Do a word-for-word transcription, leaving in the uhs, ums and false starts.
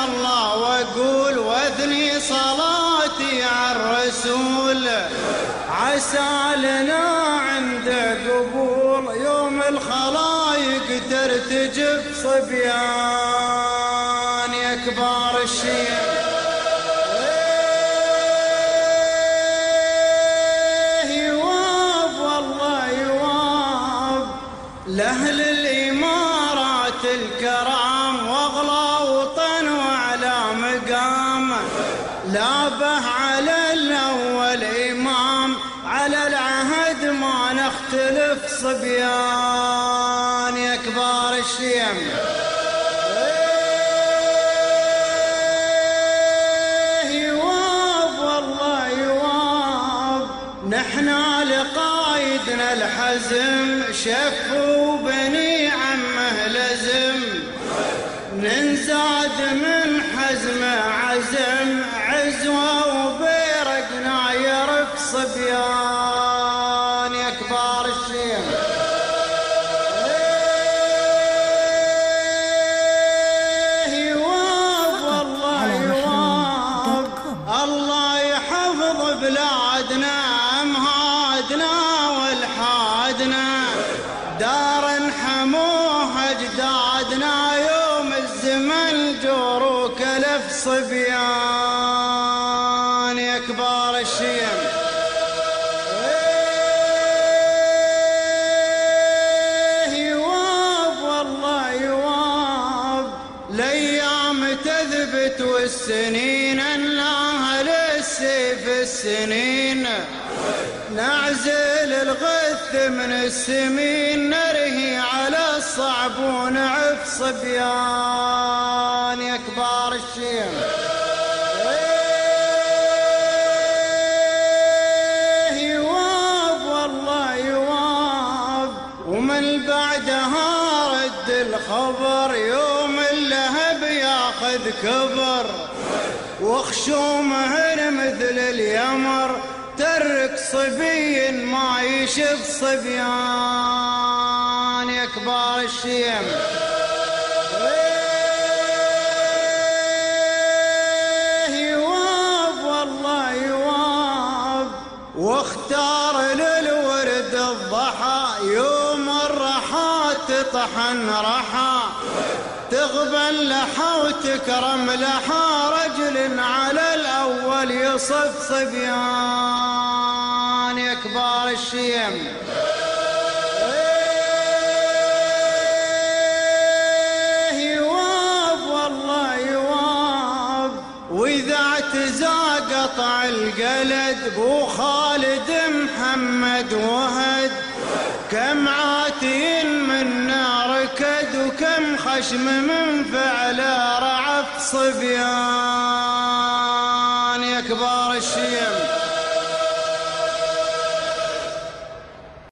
الله واقول واثني صلاتي على الرسول، عسى لنا عنده قبول يوم الخلايق ترتجف صبيان يا كبار الشيم. لأهل الإمارات الكرام واغلى وطن وعلى مقام، لابه على الأول إمام على العهد ما نختلف صبيان يا كبار الشيم. يواب والله يواب نحنا لقايدنا الحزم شف وبني عمه لزم، ننزاد من حزمه عزم عزوه وبيرقنا يرف صبيان يا كبار الشيم. يواب والله يواب الله يحفظ بلادنا امهاتنا والحادنا، دار حموها اجدادنا يوم الزمن جور وكلف صبيان يا كبار الشيم. يواب والله يواب الايام تثبت والسنين انها للسيف السنين، نعزل الغث من السمين نرهي على الصعب ونعف صبيان يا كبار الشيم. يواب والله يواب ومن بعدها رد الخبر يوم اللهب ياخذ كبر، وخشومهن مثل اليمر ترك صبي ما يشف صبيان يا كبار الشيم. يواب والله يواب واختار للورد الضحى يوم الرحى تطحن رحى، تغبن لحى وتكرم لحى رجل على الأول يصف صبيان يا كبار الشيم. يواب والله يواب وإذا اعتزى قطع القلد بو خالد محمد وهد، كم عاتي من نار كد وكم خشم من فعل رعف صبيان